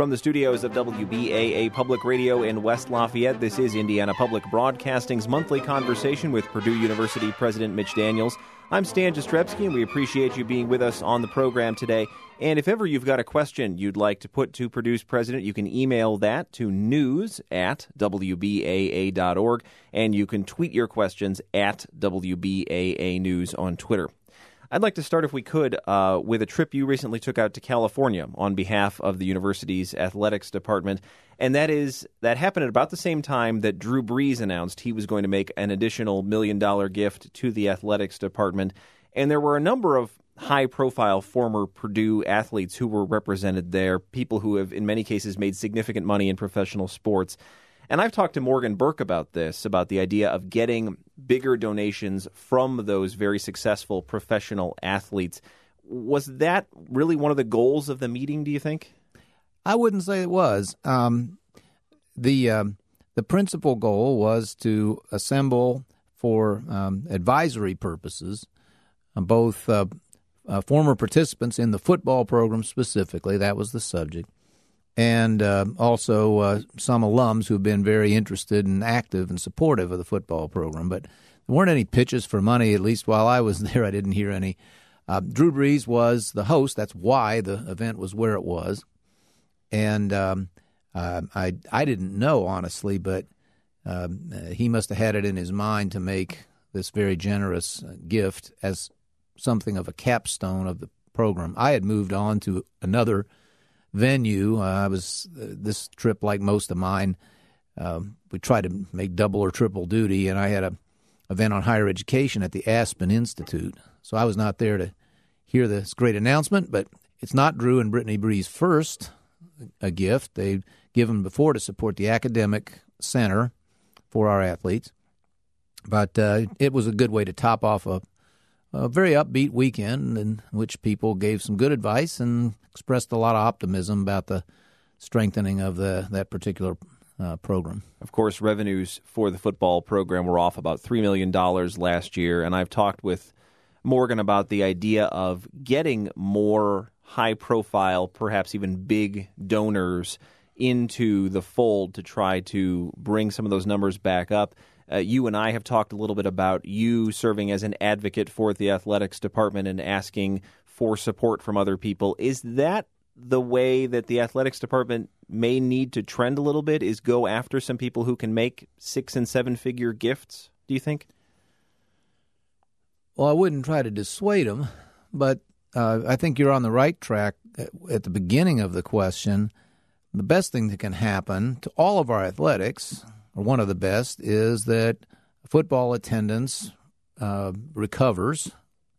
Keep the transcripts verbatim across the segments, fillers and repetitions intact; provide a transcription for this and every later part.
From the studios of W B A A Public Radio in West Lafayette, this is Indiana Public Broadcasting's monthly conversation with Purdue University President Mitch Daniels. I'm Stan Jastrzebski, and we appreciate you being with us on the program today. And if ever you've got a question you'd like to put to Purdue's president, you can email that to news at w b a a dot org, and you can tweet your questions at W B A A News on Twitter. I'd like to start, if we could, uh, with a trip you recently took out to California on behalf of the university's athletics department, and that is that happened at about the same time that Drew Brees announced he was going to make an additional million-dollar gift to the athletics department, and there were a number of high-profile former Purdue athletes who were represented there, people who have, in many cases, made significant money in professional sports. And I've talked to Morgan Burke about this, about the idea of getting bigger donations from those very successful professional athletes. Was that really one of the goals of the meeting, do you think? I wouldn't say it was. Um, the um, the principal goal was to assemble for um, advisory purposes uh, both uh, uh, former participants in the football program specifically, that was the subject, and uh, also uh, some alums who have been very interested and active and supportive of the football program. But there weren't any pitches for money, at least while I was there. I didn't hear any. Uh, Drew Brees was the host. That's why the event was where it was. And um, uh, I I didn't know, honestly, but uh, he must have had it in his mind to make this very generous gift as something of a capstone of the program. I had moved on to another venue. Uh, I was uh, this trip, like most of mine, uh, we tried to make double or triple duty, and I had a event on higher education at the Aspen Institute. So I was not there to hear this great announcement, but it's not Drew and Brittany Brees' first a gift. They've given before to support the academic center for our athletes, but uh, it was a good way to top off a A very upbeat weekend in which people gave some good advice and expressed a lot of optimism about the strengthening of the that particular uh, program. Of course, revenues for the football program were off about three million dollars last year, and I've talked with Morgan about the idea of getting more high-profile, perhaps even big donors into the fold to try to bring some of those numbers back up. Uh, you and I have talked a little bit about you serving as an advocate for the athletics department and asking for support from other people. Is that the way that the athletics department may need to trend a little bit, is go after some people who can make six- and seven-figure gifts, do you think? Well, I wouldn't try to dissuade them, but uh, I think you're on the right track at the beginning of the question. The best thing that can happen to all of our athletics, or one of the best, is that football attendance uh, recovers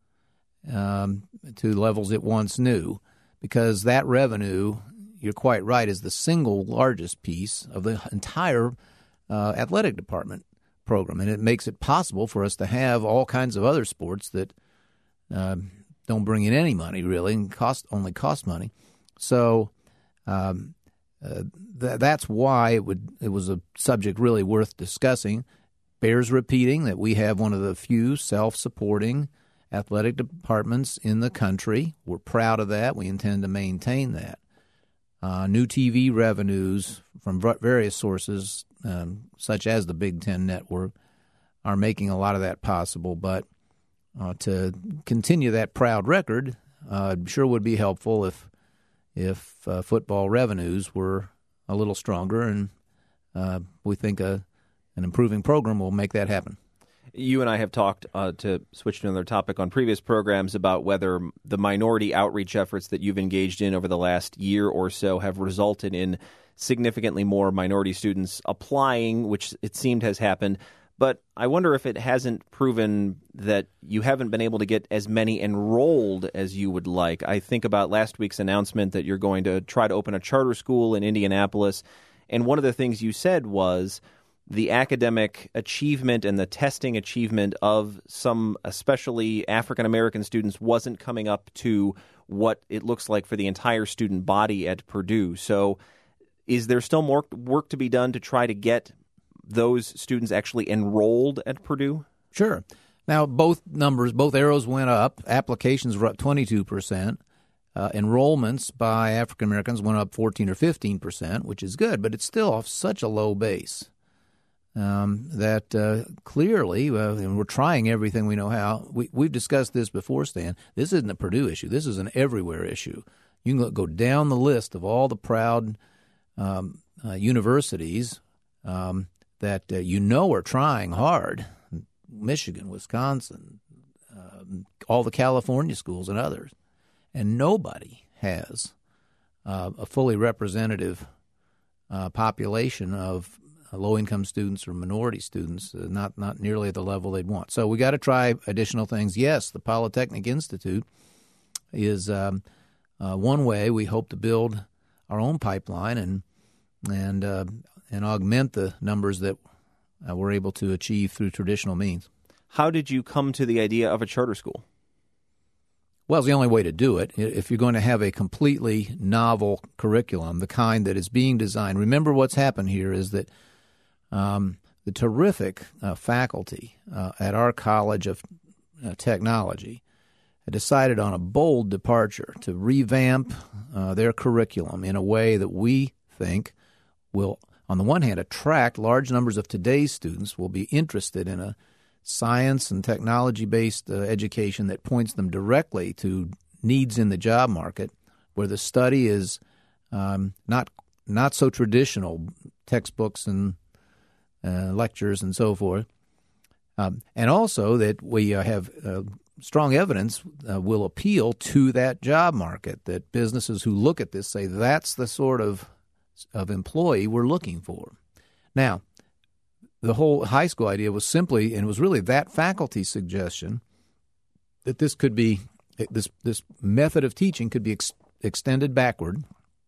um, to levels it once knew, because that revenue, you're quite right, is the single largest piece of the entire uh, athletic department program, and it makes it possible for us to have all kinds of other sports that uh, don't bring in any money, really, and cost only cost money. So um Uh, th- that's why it would. It was a subject really worth discussing. Bears repeating that we have one of the few self-supporting athletic departments in the country. We're proud of that. We intend to maintain that. Uh, new T V revenues from v- various sources, um, such as the Big Ten Network, are making a lot of that possible. But uh, to continue that proud record, uh, sure would be helpful if if uh, football revenues were a little stronger, and uh, we think a, an improving program will make that happen. You and I have talked, uh, to switch to another topic, on previous programs about whether the minority outreach efforts that you've engaged in over the last year or so have resulted in significantly more minority students applying, which it seemed has happened. But I wonder if it hasn't proven that you haven't been able to get as many enrolled as you would like. I think about last week's announcement that you're going to try to open a charter school in Indianapolis, and one of the things you said was the academic achievement and the testing achievement of some especially African-American students wasn't coming up to what it looks like for the entire student body at Purdue. So is there still more work to be done to try to get those students actually enrolled at Purdue? Sure. Now, both numbers, both arrows went up. Applications were up twenty-two percent. uh, enrollments by African Americans went up fourteen or fifteen percent, which is good, but it's still off such a low base um, that uh, clearly, uh, and we're trying everything we know how. We, we've discussed this before, Stan. This isn't a Purdue issue. This is an everywhere issue. You can go down the list of all the proud um, uh, universities um, that uh, you know are trying hard, Michigan, Wisconsin, uh, all the California schools and others, and nobody has uh, a fully representative uh, population of low-income students or minority students, uh, not, not nearly at the level they'd want. So we got to try additional things. Yes, the Polytechnic Institute is um, uh, one way we hope to build our own pipeline and and uh, and augment the numbers that uh, we're able to achieve through traditional means. How did you come to the idea of a charter school? Well, it's the only way to do it. If you're going to have a completely novel curriculum, the kind that is being designed. Remember what's happened here is that um, the terrific uh, faculty uh, at our College of uh, Technology had decided on a bold departure to revamp uh, their curriculum in a way that we think will, on the one hand, attract large numbers of today's students, will be interested in a science and technology-based uh, education that points them directly to needs in the job market, where the study is um, not not so traditional, textbooks and uh, lectures and so forth, um, and also that we uh, have uh, strong evidence uh, will appeal to that job market, that businesses who look at this say that's the sort of of employee we're looking for. Now, the whole high school idea was simply, and it was really that faculty suggestion, that this could be, this this method of teaching could be ex- extended backward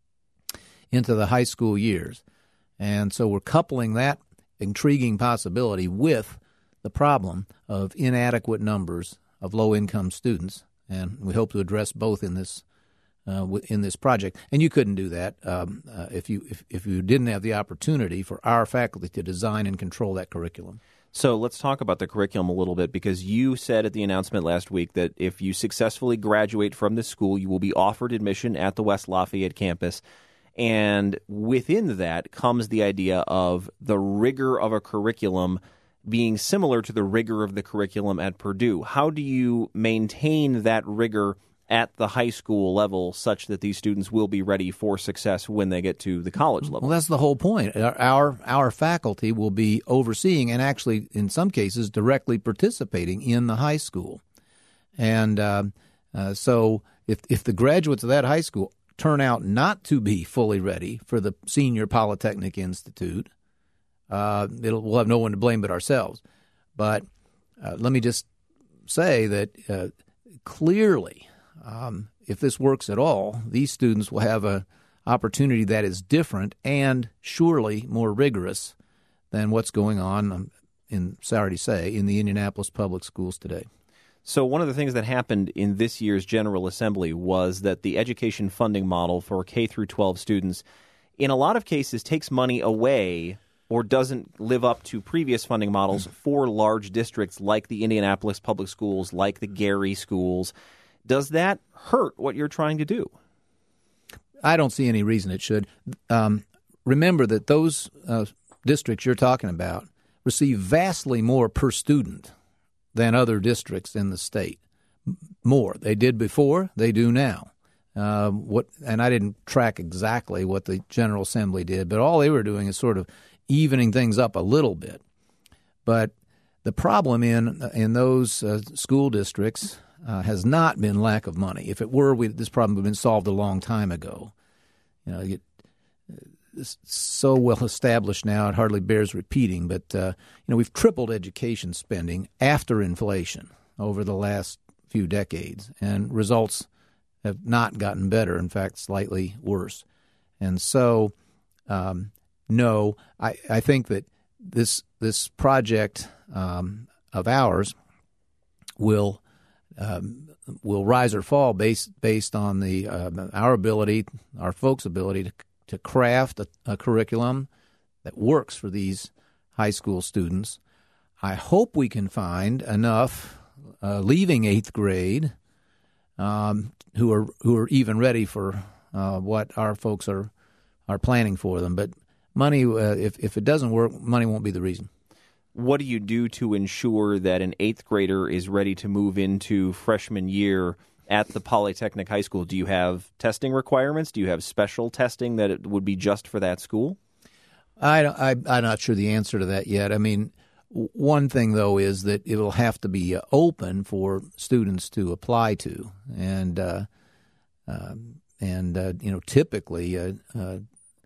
into the high school years. And so we're coupling that intriguing possibility with the problem of inadequate numbers of low-income students, and we hope to address both in this Uh, in this project. And you couldn't do that um, uh, if you if, if you didn't have the opportunity for our faculty to design and control that curriculum. So let's talk about the curriculum a little bit, because you said at the announcement last week that if you successfully graduate from this school, you will be offered admission at the West Lafayette campus. And within that comes the idea of the rigor of a curriculum being similar to the rigor of the curriculum at Purdue. How do you maintain that rigor at the high school level such that these students will be ready for success when they get to the college level? Well, that's the whole point. Our our faculty will be overseeing and actually, in some cases, directly participating in the high school. And uh, uh, so if if the graduates of that high school turn out not to be fully ready for the Senior Polytechnic Institute, uh, it'll, we'll have no one to blame but ourselves. But uh, let me just say that uh, clearly, Um, if this works at all, these students will have an opportunity that is different and surely more rigorous than what's going on, um, in sorry to say, in the Indianapolis public schools today. So one of the things that happened in this year's General Assembly was that the education funding model for K through twelve students, in a lot of cases, takes money away or doesn't live up to previous funding models for large districts like the Indianapolis public schools, like the Gary schools. Does that hurt what you're trying to do? I don't see any reason it should. Um, remember that those uh, districts you're talking about receive vastly more per student than other districts in the state. More. They did before, they do now. Uh, what? And I didn't track exactly what the General Assembly did, but all they were doing is sort of evening things up a little bit. But the problem in in those uh, school districts Uh, has not been lack of money. If it were, we, this problem would have been solved a long time ago. You know, it, it's so well established now it hardly bears repeating. But uh, you know, we've tripled education spending after inflation over the last few decades, and results have not gotten better. In fact, slightly worse. And so, um, no, I, I think that this this project um, of ours will. Um, will rise or fall based based on the uh, our ability, our folks' ability to to craft a, a curriculum that works for these high school students. I hope we can find enough uh, leaving eighth grade um, who are who are even ready for uh, what our folks are are planning for them. But money, uh, if if it doesn't work, money won't be the reason. What do you do to ensure that an eighth grader is ready to move into freshman year at the Polytechnic High School? Do you have testing requirements? Do you have special testing that it would be just for that school? I, I, I'm not sure the answer to that yet. I mean, one thing, though, is that it will have to be open for students to apply to. And, uh, uh, and uh, you know, typically uh, uh,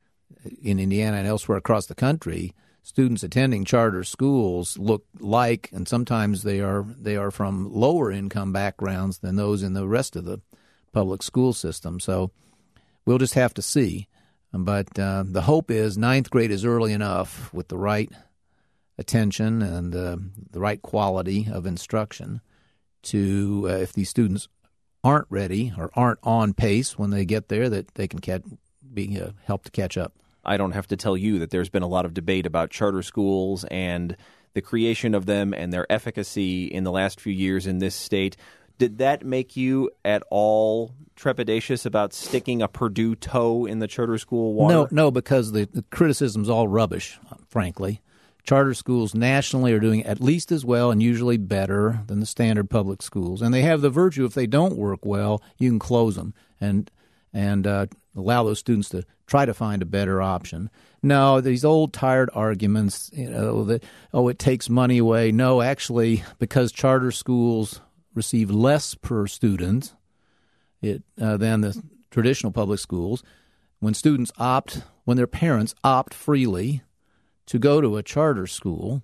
in Indiana and elsewhere across the country, students attending charter schools look like, and sometimes they are they are from lower income backgrounds than those in the rest of the public school system. So we'll just have to see. But uh, the hope is ninth grade is early enough with the right attention and uh, the right quality of instruction to, uh, if these students aren't ready or aren't on pace when they get there, that they can catch, be uh, helped to catch up. I don't have to tell you that there's been a lot of debate about charter schools and the creation of them and their efficacy in the last few years in this state. Did that make you at all trepidatious about sticking a Purdue toe in the charter school water? No, no, because the, the criticism's all rubbish, frankly. Charter schools nationally are doing at least as well and usually better than the standard public schools. And they have the virtue, if they don't work well, you can close them and and uh, allow those students to try to find a better option. No, these old tired arguments, you know, that, oh, it takes money away. No, actually, because charter schools receive less per student it, uh, than the traditional public schools, when students opt, when their parents opt freely to go to a charter school,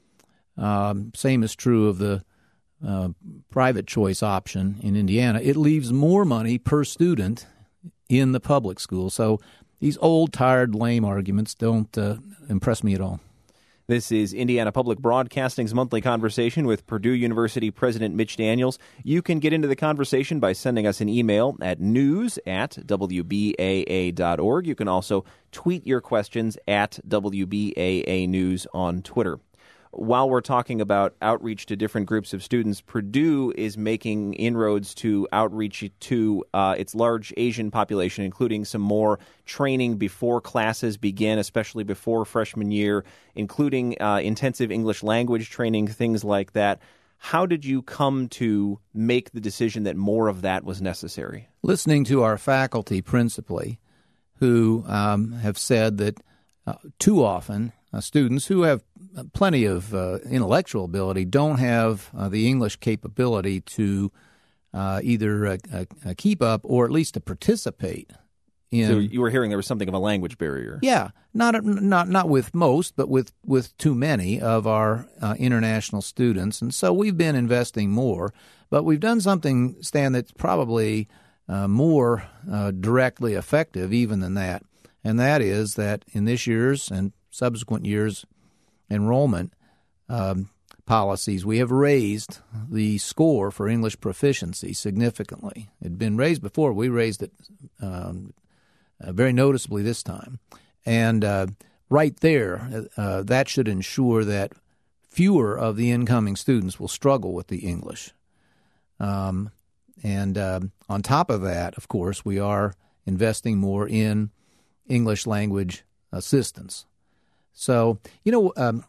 um, same is true of the uh, private choice option in Indiana, it leaves more money per student in the public school. So these old, tired, lame arguments don't uh, impress me at all. This is Indiana Public Broadcasting's monthly conversation with Purdue University President Mitch Daniels. You can get into the conversation by sending us an email at news at w b a a dot org. You can also tweet your questions at W B A A News on Twitter. While we're talking about outreach to different groups of students, Purdue is making inroads to outreach to uh, its large Asian population, including some more training before classes begin, especially before freshman year, including uh, intensive English language training, things like that. How did you come to make the decision that more of that was necessary? Listening to our faculty principally, who um, have said that uh, too often uh, students who have plenty of uh, intellectual ability don't have uh, the English capability to uh, either uh, uh, keep up or at least to participate in. So you were hearing there was something of a language barrier. Yeah, not not not with most, but with, with too many of our uh, international students. And so we've been investing more. But we've done something, Stan, that's probably uh, more uh, directly effective even than that. And that is that in this year's and subsequent years' enrollment um, policies, we have raised the score for English proficiency significantly. It had been raised before. We raised it um, uh, very noticeably this time. And uh, right there, uh, that should ensure that fewer of the incoming students will struggle with the English. Um, and uh, on top of that, of course, we are investing more in English language assistance. So, you know, um,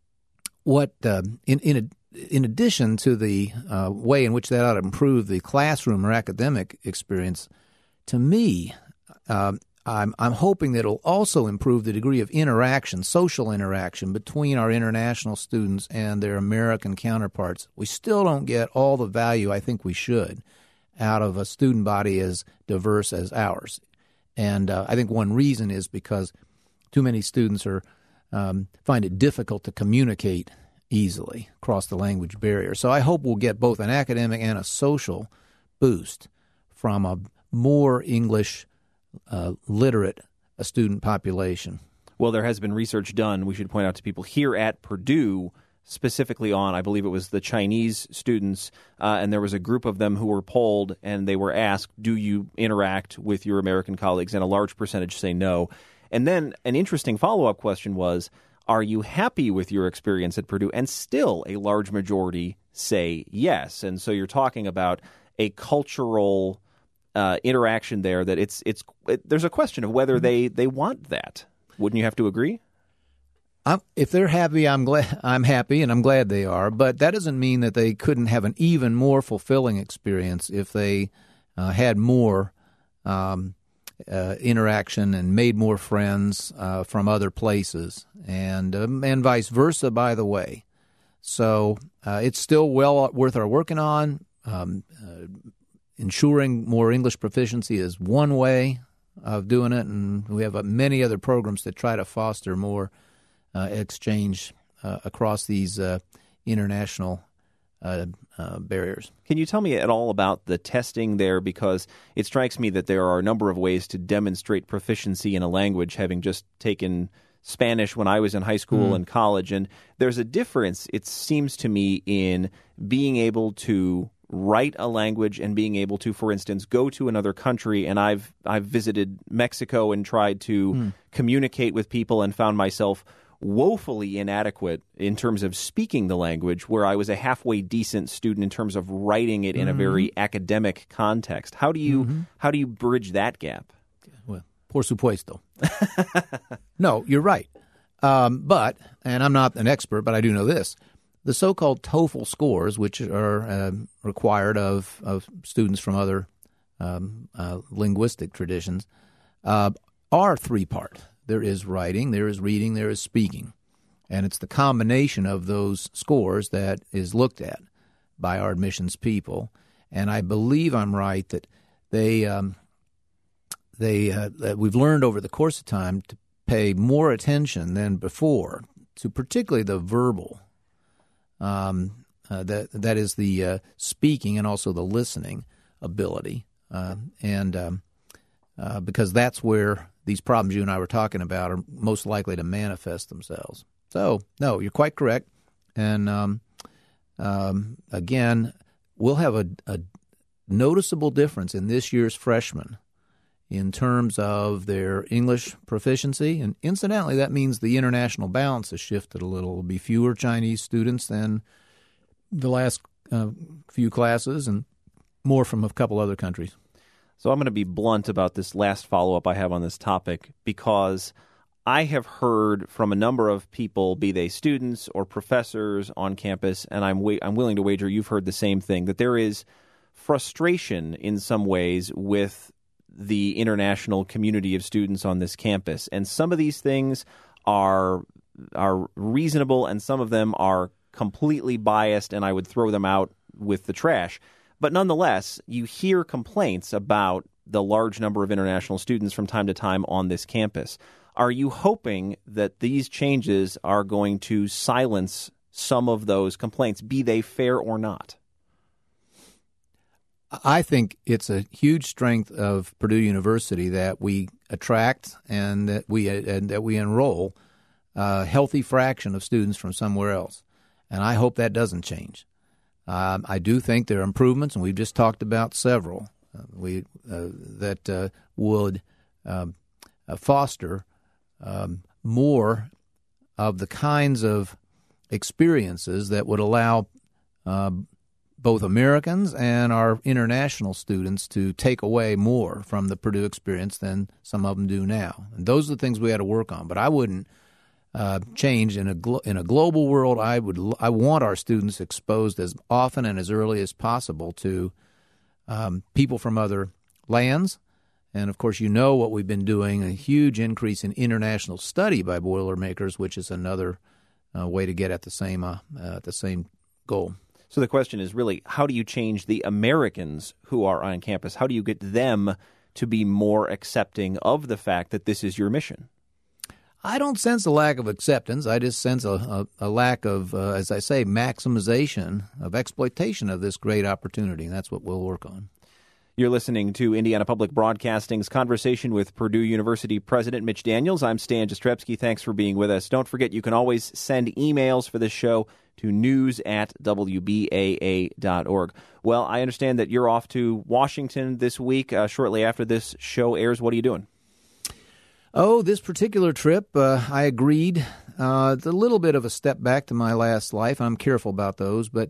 what uh, in in in addition to the uh, way in which that ought to improve the classroom or academic experience, to me, uh, I'm I'm hoping that it'll also improve the degree of interaction, social interaction between our international students and their American counterparts. We still don't get all the value I think we should out of a student body as diverse as ours, and uh, I think one reason is because too many students are Um, find it difficult to communicate easily across the language barrier. So I hope we'll get both an academic and a social boost from a more English uh, literate a student population. Well, there has been research done, we should point out to people, here at Purdue, specifically on, I believe it was the Chinese students, uh, and there was a group of them who were polled, and they were asked, do you interact with your American colleagues? And a large percentage say no. And then an interesting follow-up question was, are you happy with your experience at Purdue? And still a large majority say yes. And so you're talking about a cultural uh, interaction there that it's it's it, there's a question of whether they, they want that. Wouldn't you have to agree? I'm, if they're happy, I'm glad. I'm happy, and I'm glad they are. But that doesn't mean that they couldn't have an even more fulfilling experience if they uh, had more um, uh, interaction and made more friends uh, from other places, and um, and vice versa. By the way, so uh, it's still well worth our working on. Um, uh, ensuring more English proficiency is one way of doing it, and we have uh, many other programs that try to foster more Uh, exchange uh, across these uh, international uh, uh, barriers. Can you tell me at all about the testing there? Because it strikes me that there are a number of ways to demonstrate proficiency in a language, having just taken Spanish when I was in high school mm. and college. And there's a difference, it seems to me, in being able to write a language and being able to, for instance, go to another country. And I've I've visited Mexico and tried to mm. communicate with people and found myself woefully inadequate in terms of speaking the language, where I was a halfway decent student in terms of writing it in mm-hmm. a very academic context. How do you mm-hmm. how do you bridge that gap? Well, por supuesto. No, you're right. Um, but, and I'm not an expert, but I do know this, the so-called TOEFL scores, which are uh, required of, of students from other um, uh, linguistic traditions, uh, are three-part. There is writing, there is reading, there is speaking. And it's the combination of those scores that is looked at by our admissions people. And I believe I'm right that they um, they uh, that we've learned over the course of time to pay more attention than before to particularly the verbal. Um, uh, that that is the uh, speaking and also the listening ability, uh, and um, uh, because that's where these problems you and I were talking about are most likely to manifest themselves. So, no, you're quite correct. And um, um, again, we'll have a, a noticeable difference in this year's freshmen in terms of their English proficiency. And incidentally, that means the international balance has shifted a little. There'll be fewer Chinese students than the last uh, few classes and more from a couple other countries. So I'm going to be blunt about this last follow-up I have on this topic, because I have heard from a number of people, be they students or professors on campus, and I'm wa- I'm willing to wager you've heard the same thing, that there is frustration in some ways with the international community of students on this campus. And some of these things are are reasonable, and some of them are completely biased, and I would throw them out with the trash. But nonetheless, you hear complaints about the large number of international students from time to time on this campus. Are you hoping that these changes are going to silence some of those complaints, be they fair or not? I think it's a huge strength of Purdue University that we attract and that we and that we enroll a healthy fraction of students from somewhere else. And I hope that doesn't change. Um, I do think there are improvements, and we've just talked about several uh, we uh, that uh, would um, uh, foster um, more of the kinds of experiences that would allow uh, both Americans and our international students to take away more from the Purdue experience than some of them do now. And those are the things we had to work on. But I wouldn't Uh, change in a glo- in a global world. I would I want our students exposed as often and as early as possible to um, people from other lands, and of course you know what we've been doing, a huge increase in international study by Boilermakers, which is another uh, way to get at the same uh, uh, at the same goal. So the question is really, how do you change the Americans who are on campus? How do you get them to be more accepting of the fact that this is your mission? I don't sense a lack of acceptance. I just sense a, a, a lack of, uh, as I say, maximization of exploitation of this great opportunity. And that's what we'll work on. You're listening to Indiana Public Broadcasting's conversation with Purdue University President Mitch Daniels. I'm Stan Jastrzebski. Thanks for being with us. Don't forget, you can always send emails for this show to news at w b a a dot org. Well, I understand that you're off to Washington this week, uh, shortly after this show airs. What are you doing? Oh, this particular trip, uh, I agreed. Uh, it's a little bit of a step back to my last life. I'm careful about those, but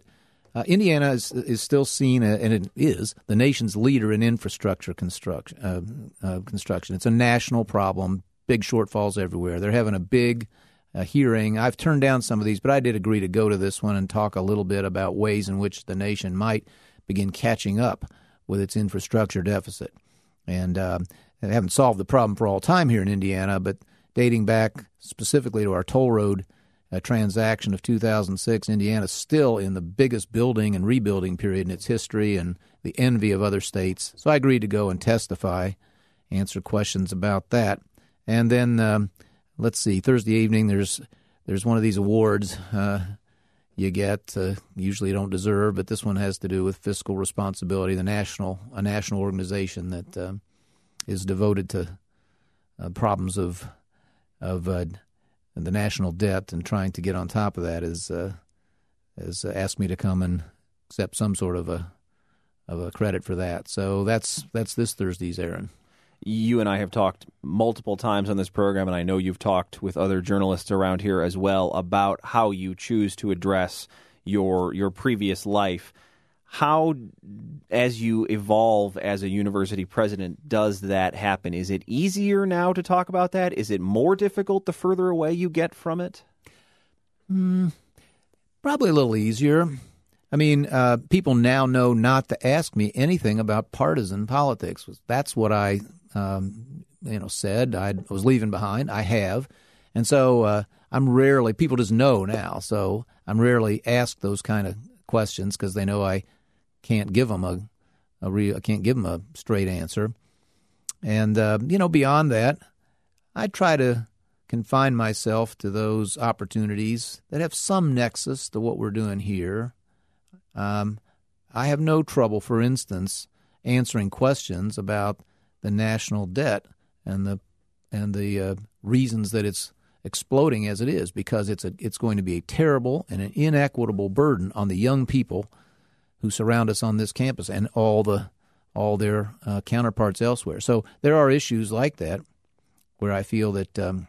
Uh, Indiana is, is still seen, uh, and it is, the nation's leader in infrastructure construction. Uh, uh, construction. It's a national problem, big shortfalls everywhere. They're having a big uh, hearing. I've turned down some of these, but I did agree to go to this one and talk a little bit about ways in which the nation might begin catching up with its infrastructure deficit. And uh, they haven't solved the problem for all time here in Indiana, but dating back specifically to our toll road a transaction of two thousand six, Indiana's still in the biggest building and rebuilding period in its history and the envy of other states. So I agreed to go and testify, answer questions about that. And then, um, let's see, Thursday evening there's there's one of these awards uh, you get, uh, usually you don't deserve, but this one has to do with fiscal responsibility, the national a national organization that uh, is devoted to uh, problems of of uh, and the national debt, and trying to get on top of that is uh, has asked me to come and accept some sort of a of a credit for that. So that's that's this Thursday's errand. You and I have talked multiple times on this program, and I know you've talked with other journalists around here as well about how you choose to address your your previous life. How, as you evolve as a university president, does that happen? Is it easier now to talk about that? Is it more difficult the further away you get from it? Mm, probably a little easier. I mean, uh, people now know not to ask me anything about partisan politics. That's what I, um, you know, said I was leaving behind. I have, and so uh, I'm rarely. People just know now, so I'm rarely asked those kind of questions because they know I can't give them a, a real, I can't give them a straight answer. And, uh, you know, beyond that, I try to confine myself to those opportunities that have some nexus to what we're doing here. Um, I have no trouble, for instance, answering questions about the national debt and the and the uh, reasons that it's exploding as it is, because it's a it's going to be a terrible and an inequitable burden on the young people who surround us on this campus and all the all their uh, counterparts elsewhere. So there are issues like that where I feel that um,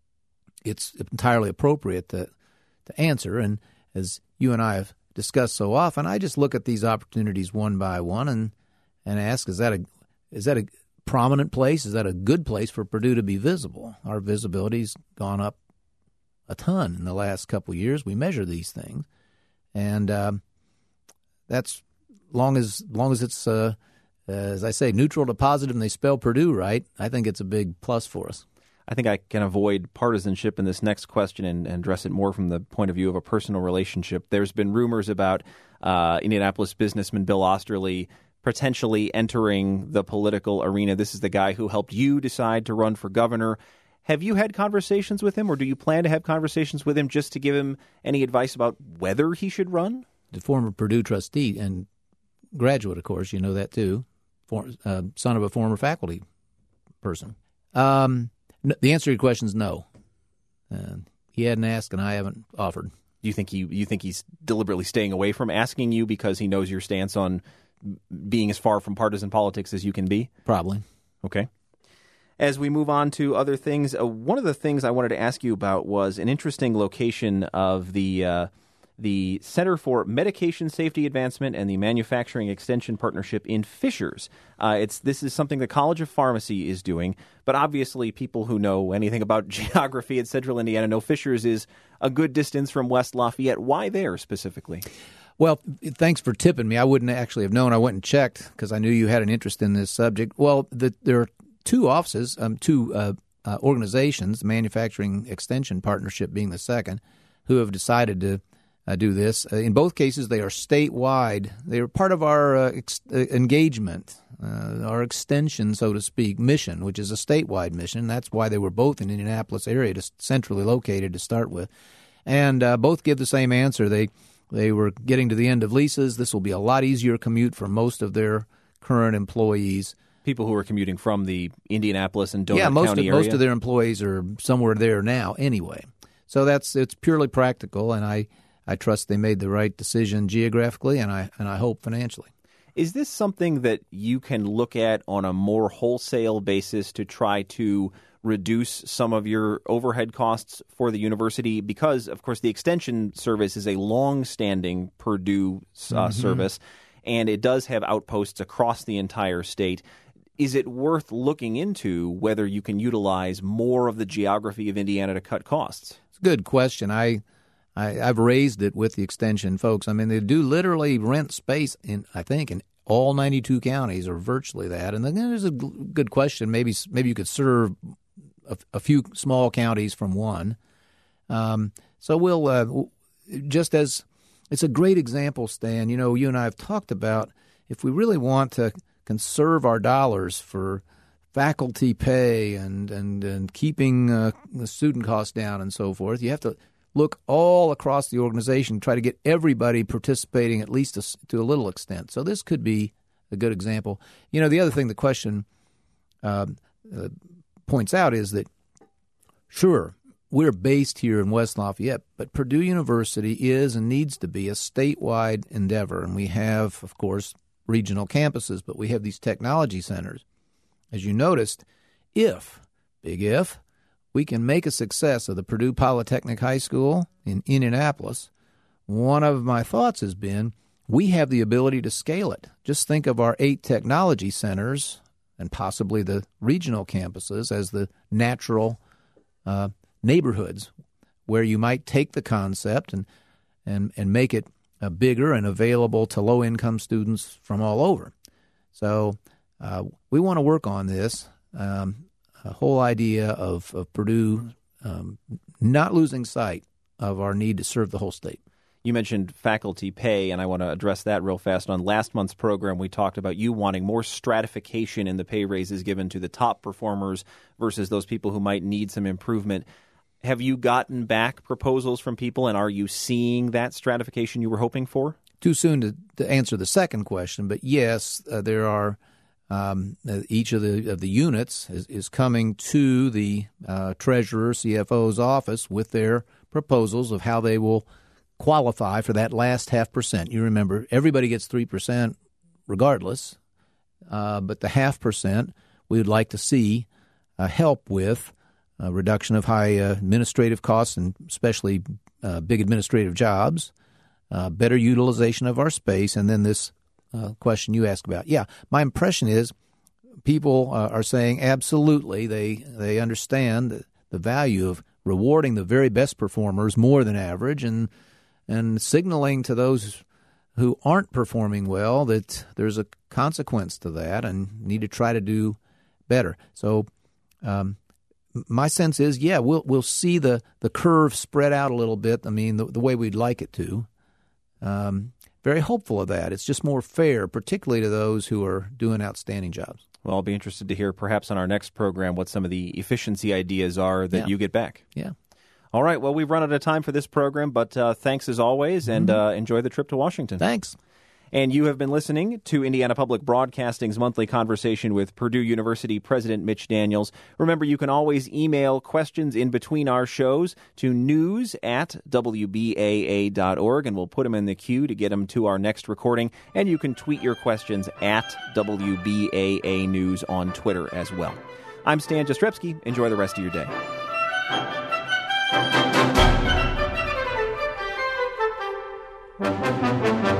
it's entirely appropriate to to answer. And as you and I have discussed so often, I just look at these opportunities one by one and and ask: Is that a is that a prominent place? Is that a good place for Purdue to be visible? Our visibility's gone up a ton in the last couple of years. We measure these things, and um, that's long as long as it's, uh, as I say, neutral to positive, and they spell Purdue right. I think it's a big plus for us. I think I can avoid partisanship in this next question and, and address it more from the point of view of a personal relationship. There's been rumors about uh, Indianapolis businessman Bill Osterly potentially entering the political arena. This is the guy who helped you decide to run for governor. Have you had conversations with him, or do you plan to have conversations with him just to give him any advice about whether he should run? The former Purdue trustee and graduate, of course, you know that too, for, uh, son of a former faculty person. Um, no, the answer to your question is no. Uh, he hadn't asked, and I haven't offered. Do you think he, you think he's deliberately staying away from asking you because he knows your stance on being as far from partisan politics as you can be? Probably. Okay. As we move on to other things, uh, one of the things I wanted to ask you about was an interesting location of the uh, the Center for Medication Safety Advancement and the Manufacturing Extension Partnership in Fishers. Uh, it's this is something the College of Pharmacy is doing, but obviously people who know anything about geography in central Indiana know Fishers is a good distance from West Lafayette. Why there specifically? Well, thanks for tipping me. I wouldn't actually have known. I went and checked because I knew you had an interest in this subject. Well, the, there are two offices, um, two uh, uh, organizations, the Manufacturing Extension Partnership being the second, who have decided to uh, do this. Uh, in both cases, they are statewide. They are part of our uh, ex- uh, engagement, uh, our extension, so to speak, mission, which is a statewide mission. That's why they were both in the Indianapolis area, to, centrally located to start with. And uh, both give the same answer. They They were getting to the end of leases. This will be a lot easier commute for most of their current employees. People who are commuting from the Indianapolis and Donut yeah, most County of, area? most of their employees are somewhere there now anyway. So that's it's purely practical, and I, I trust they made the right decision geographically, and I and I hope financially. Is this something that you can look at on a more wholesale basis to try to reduce some of your overhead costs for the university? Because, of course, the extension service is a long-standing Purdue uh, mm-hmm. service, and it does have outposts across the entire state. Is it worth looking into whether you can utilize more of the geography of Indiana to cut costs? It's a good question. I, I, I've raised it with the extension folks. I mean, they do literally rent space in, I think, in all ninety-two counties or virtually that. And then there's a good question. Maybe maybe you could serve a, a few small counties from one. Um, so we'll uh, just as it's a great example, Stan. You know, you and I have talked about if we really want to conserve our dollars for faculty pay and and, and keeping uh, the student costs down and so forth, you have to look all across the organization, try to get everybody participating at least to, to a little extent. So this could be a good example. You know, the other thing the question uh, uh, points out is that, sure, we're based here in West Lafayette, but Purdue University is and needs to be a statewide endeavor. And we have, of course, regional campuses, but we have these technology centers. As you noticed, if, big if, we can make a success of the Purdue Polytechnic High School in Indianapolis, one of my thoughts has been we have the ability to scale it. Just think of our eight technology centers and possibly the regional campuses as the natural uh, neighborhoods where you might take the concept and and, and make it uh, bigger and available to low-income students from all over. So uh, we want to work on this. Um, a whole idea of, of Purdue um, not losing sight of our need to serve the whole state. You mentioned faculty pay, and I want to address that real fast. On last month's program, we talked about you wanting more stratification in the pay raises given to the top performers versus those people who might need some improvement. Have you gotten back proposals from people, and are you seeing that stratification you were hoping for? Too soon to, to answer the second question, but yes, uh, there are. Um, each of the of the units is, is coming to the uh, treasurer, C F O's office with their proposals of how they will qualify for that last half percent. You remember, everybody gets three percent regardless, uh, but the half percent we would like to see uh, help with a reduction of high uh, administrative costs and especially uh, big administrative jobs, uh, better utilization of our space, and then this Uh, question you asked about. Yeah, my impression is people uh, are saying absolutely they they understand the, the value of rewarding the very best performers more than average and and signaling to those who aren't performing well that there's a consequence to that and need to try to do better. So um, my sense is, yeah, we'll we'll see the, the curve spread out a little bit. I mean, the, the way we'd like it to. Um Very hopeful of that. It's just more fair, particularly to those who are doing outstanding jobs. Well, I'll be interested to hear perhaps on our next program what some of the efficiency ideas are that yeah. you get back. Yeah. All right. Well, we've run out of time for this program, but uh, thanks as always, and mm-hmm. uh, enjoy the trip to Washington. Thanks. And you have been listening to Indiana Public Broadcasting's monthly conversation with Purdue University President Mitch Daniels. Remember, you can always email questions in between our shows to news at w b a a dot org, and we'll put them in the queue to get them to our next recording. And you can tweet your questions at W B A A News on Twitter as well. I'm Stan Jastrzebski. Enjoy the rest of your day. Thank you.